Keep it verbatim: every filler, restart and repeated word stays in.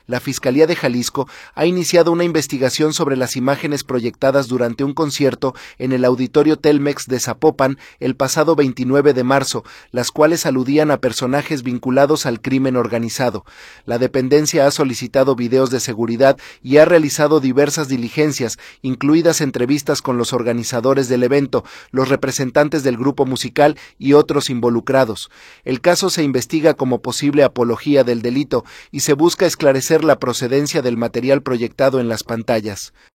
la Fiscalía de Jalisco ha iniciado una investigación sobre las imágenes proyectadas durante un concierto en el Auditorio Telmex de Zapopan el pasado veintinueve de marzo, las cuales aludían a personajes vinculados al crimen organizado. La dependencia ha solicitado videos de seguridad y ha realizado diversas diligencias, incluidas entrevistas con los organizadores del evento, los representantes del grupo musical y otros involucrados. El caso se investiga como posible apología del delito y se busca esclarecer la procedencia del material proyectado en las pantallas.